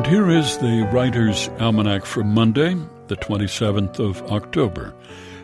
And here is the Writer's Almanac for Monday, the 27th of October,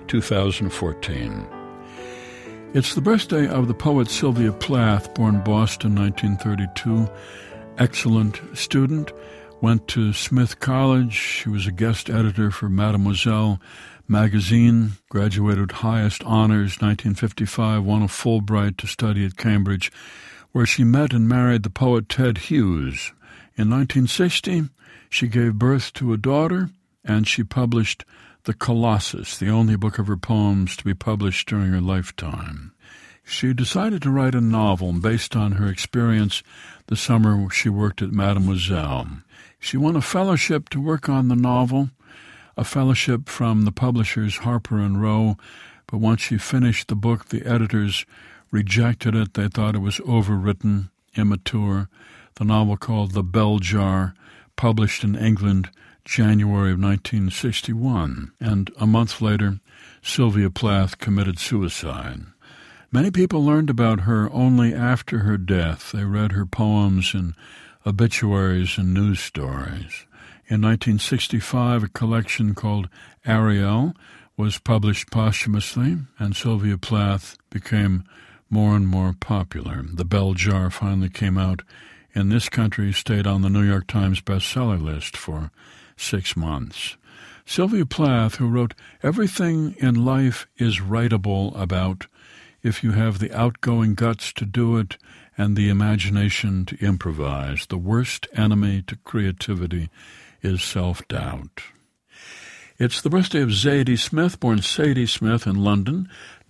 2014. It's the birthday of the poet Sylvia Plath, born Boston, 1932. Excellent student, went to Smith College. She was a guest editor for Mademoiselle magazine, graduated highest honors, 1955, won a Fulbright to study at Cambridge, where she met and married the poet Ted Hughes. In 1960, she gave birth to a daughter, and she published The Colossus, the only book of her poems to be published during her lifetime. She decided to write a novel based on her experience the summer she worked at Mademoiselle. She won a fellowship to work on the novel, a fellowship from the publishers Harper & Row, but once she finished the book, the editors rejected it. They thought it was overwritten, immature. The novel, called The Bell Jar, published in England January of 1961, and a month later, Sylvia Plath committed suicide. Many people learned about her only after her death. They read her poems in obituaries and news stories. In 1965, a collection called Ariel was published posthumously, and Sylvia Plath became more and more popular. The Bell Jar finally came out in this country, stayed on the New York Times bestseller list for 6 months. Sylvia Plath, who wrote, "Everything in life is writable about if you have the outgoing guts to do it and the imagination to improvise. The worst enemy to creativity is self-doubt." It's the birthday of Zadie Smith, born Sadie Smith in London,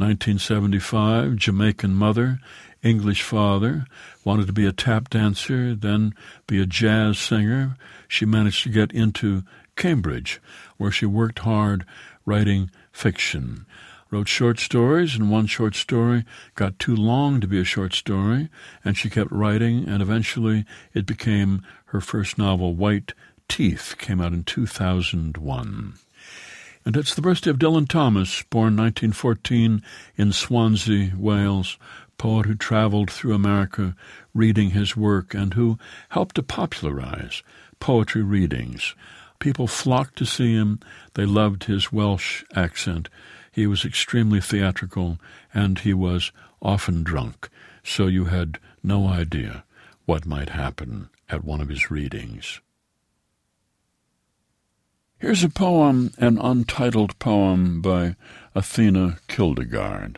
1975, Jamaican mother, English father, wanted to be a tap dancer, then be a jazz singer. She managed to get into Cambridge, where she worked hard writing fiction. Wrote short stories, and one short story got too long to be a short story, and she kept writing, and eventually it became her first novel, White Teeth, came out in 2001. And it's the birthday of Dylan Thomas, born 1914 in Swansea, Wales, poet who traveled through America reading his work and who helped to popularize poetry readings. People flocked to see him. They loved his Welsh accent. He was extremely theatrical, and he was often drunk, so you had no idea what might happen at one of his readings. Here's a poem, an untitled poem by Athena Kildegard.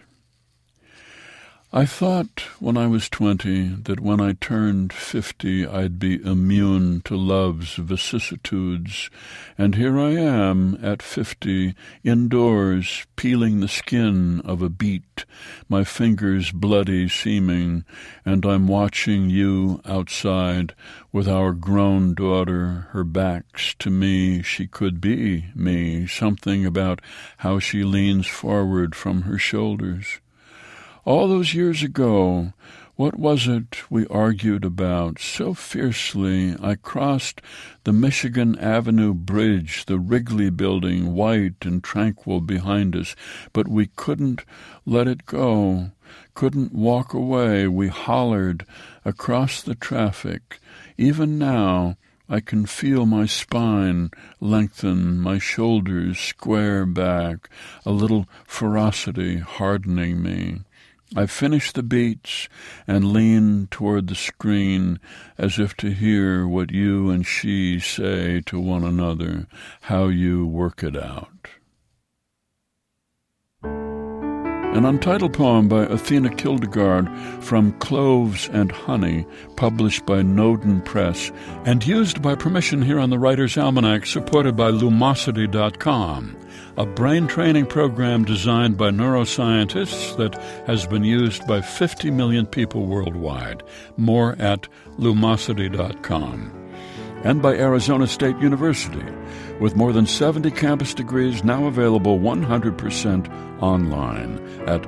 I thought when I was 20 that when I turned 50 I'd be immune to love's vicissitudes, and here I am at 50, indoors, peeling the skin of a beet, my fingers bloody seeming, and I'm watching you outside with our grown daughter, her back's to me. She could be me, something about how she leans forward from her shoulders. All those years ago, what was it we argued about so fiercely? I crossed the Michigan Avenue Bridge, the Wrigley Building, white and tranquil behind us, but we couldn't let it go, couldn't walk away. We hollered across the traffic. Even now, I can feel my spine lengthen, my shoulders square back, a little ferocity hardening me. I finish the beats and lean toward the screen as if to hear what you and she say to one another, how you work it out. An untitled poem by Athena Kildegard from Cloves and Honey, published by Noden Press, and used by permission here on the Writer's Almanac, supported by Lumosity.com, a brain training program designed by neuroscientists that has been used by 50 million people worldwide. More at Lumosity.com. And by Arizona State University, with more than 70 campus degrees now available 100% online at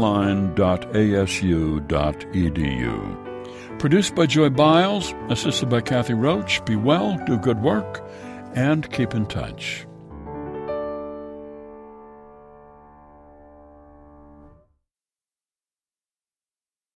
online.asu.edu. Produced by Joy Biles, assisted by Kathy Roach. Be well, do good work, and keep in touch.